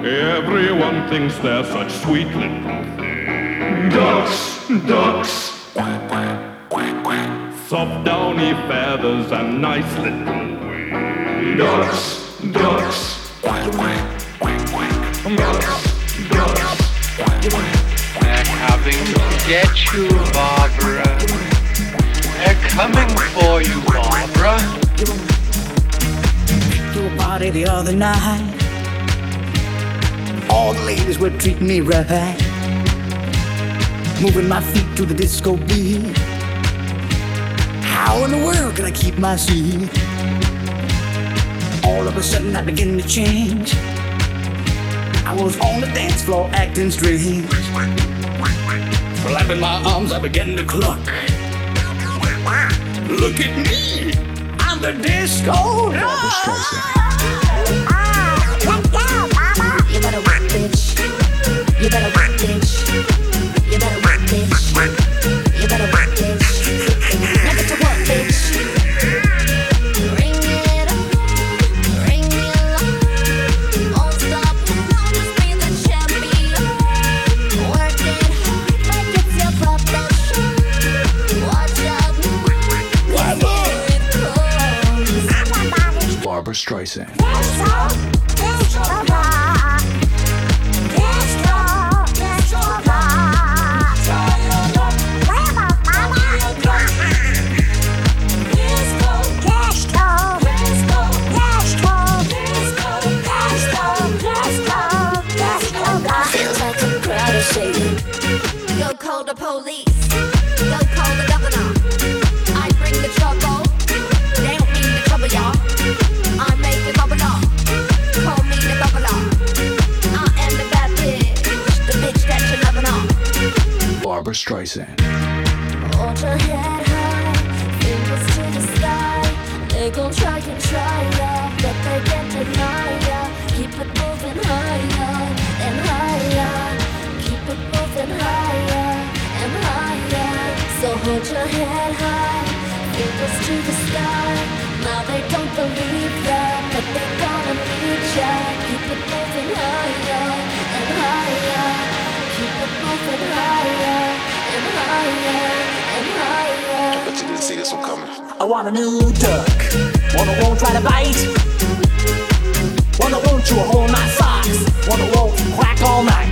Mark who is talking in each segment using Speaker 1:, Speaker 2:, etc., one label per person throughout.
Speaker 1: Everyone thinks they're such sweet little ducks, ducks. Quack, quack, quack, quack. Soft downy feathers and nice little ducks, ducks. Quack, quack, quack, quack. Ducks, ducks. Quack, quack.
Speaker 2: They're coming to get you, Barbara. They're coming for you, Barbara.
Speaker 3: Your party the other night. All the ladies were treating me right, moving my feet to the disco beat. How in the world can I keep my seat? All of a sudden I begin to change. I was on the dance floor acting strange. Flapping my arms, I began to cluck. Look at me, I'm the disco duck. You better work, bitch. You better work, bitch. You better work, bitch. You better work, bitch. Now get to work, bitch. Ring it up, ring it up. Won't stop, I'll just be the champion. Work it hard like it's your profession. Watch out, before it comes.
Speaker 4: Barbra Streisand.
Speaker 3: Go call the police. Go call the governor. I bring the trouble. They don't mean the trouble, y'all. I make it bubble up. Call me the bubbler. I am the bad bitch, the bitch that you loving up.
Speaker 4: Barbra Streisand.
Speaker 3: Hold your head high, fingers to the sky. They gon' try and try ya, but they can't deny ya. Keep it moving higher and higher. Keep it moving higher and higher. So hold your head high, fingers to the sky. Now they don't believe ya, but they gonna need ya. Keep it moving higher and higher. Keep it moving higher and higher and higher.
Speaker 5: Bet you didn't see this one coming.
Speaker 3: I want a new duck, one that won't try to bite, one that won't chew a hole in my socks, one that won't quack all night.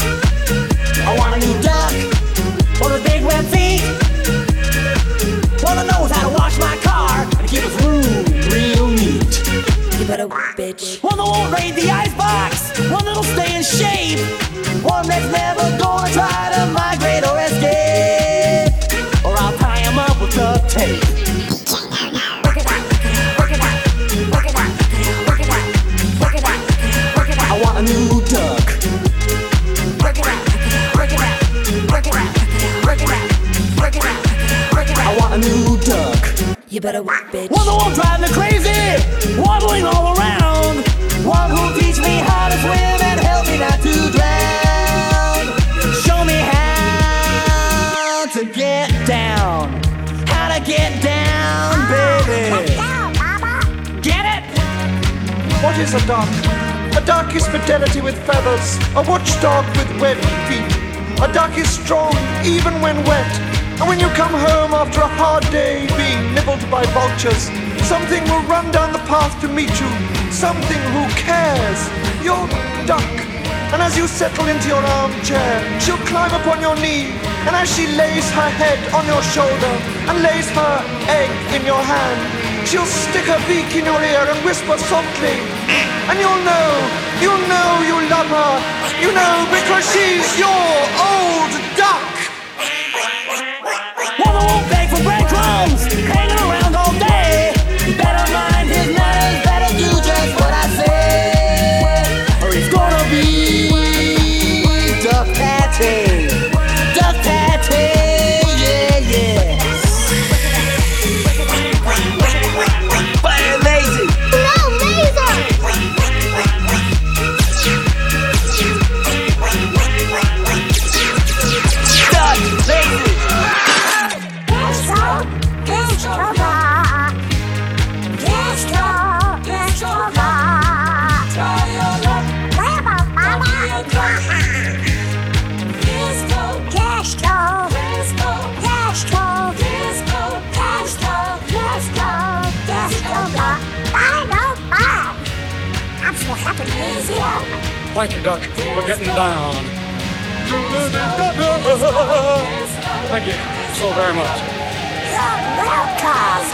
Speaker 3: I want a new duck, one with big red feet, one that knows how to wash my car and keep his room real neat. You better work, bitch. One that won't raid the icebox, one that'll stay in shape, one that's never gonna try to migrate or escape, or I'll tie him up with duct tape. Work it out, work it out, work it out, work it out, work it out, work it out. I want a new duck. Work it out, work it out, work it out, work it out, work it out, work it out. I want a new duck. You better work, bitch. One that won't drive me crazy, waddling all around. One who'll teach me how to swim and help me not to drown. Show me how to get down. How to get down, baby. Get it?
Speaker 6: What is a duck? A duck is fidelity with feathers, a watchdog with webbed feet. A duck is strong even when wet, and when you come home after a hard day being nibbled by vultures, something will run down the path to meet you, something who cares, your duck. And as you settle into your armchair, she'll climb upon your knee, and as she lays her head on your shoulder and lays her egg in your hand, she'll stick her beak in your ear and whisper softly, and you'll know you love her, you know, because she's your old duck.
Speaker 3: One that won't beg for breadcrumbs, hanging around all day. Better mind his manners, better do just what I say, or he's gonna be duck patty, duck patty, yeah, yeah. Amazing.
Speaker 4: Thank you, Duck, for getting down. Thank you so very much.
Speaker 3: You're welcome.